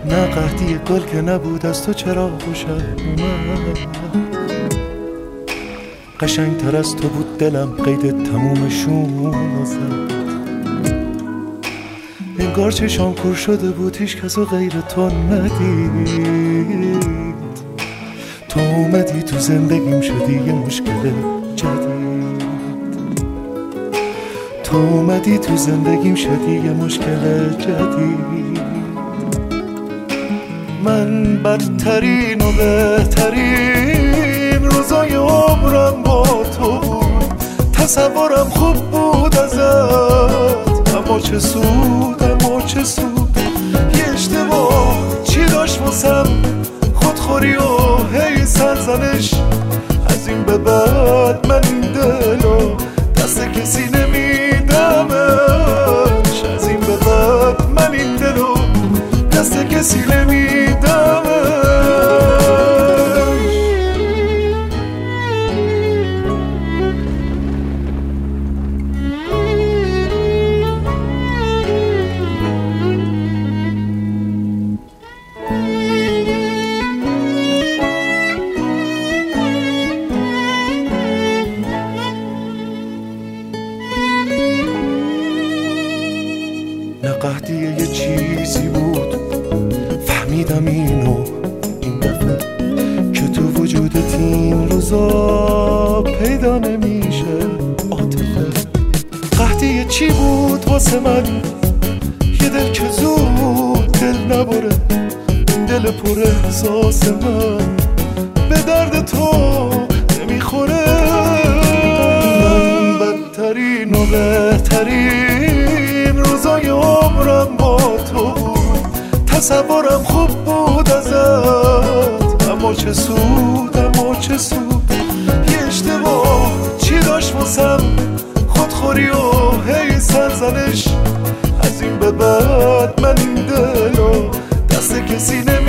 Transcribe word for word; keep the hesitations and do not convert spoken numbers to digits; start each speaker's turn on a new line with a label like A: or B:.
A: نه قحطی گل که نبود از تو چرا خوشم اومد، قشنگ تر از تو بود دلم قید تمومشون زد، انگار چشام کور شده بود هیچ کسو غیر تو ندید، تو اومدی تو زندگیم شدی یه مشکل جدید، تو اومدی تو زندگیم شدی یه مشکل جدید. من بدترین و بهترین روزای عمرم با تو بود، تصورم خوب بود ازت، اما چه سود اما چه سود، یه اشتباه چی داشت واسم، خودخوری و هی سرزنش، از این به بعد من این دلو دست کسی نمیدمش، از این به بعد من این دلو دست کسی نمیدمش. نه قحطی یه چیزی بود فهمیدم اینو این دفعه، که تو وجودت این روزا پیدا نمیشه عاطفه. قحطی چی بود واسه من، یه دل که زود دل نبره، این دل پر احساس من به درد تو نمیخوره. من بدترین و بهترین روزای عمرم با تو بود، تصورم خوب بود ازت، اما چه سود اما چه سود، یه اشتباه چی داشت واسم، خودخوری و هی سرزنش، از این به بعد من این دلو دست کسی نمی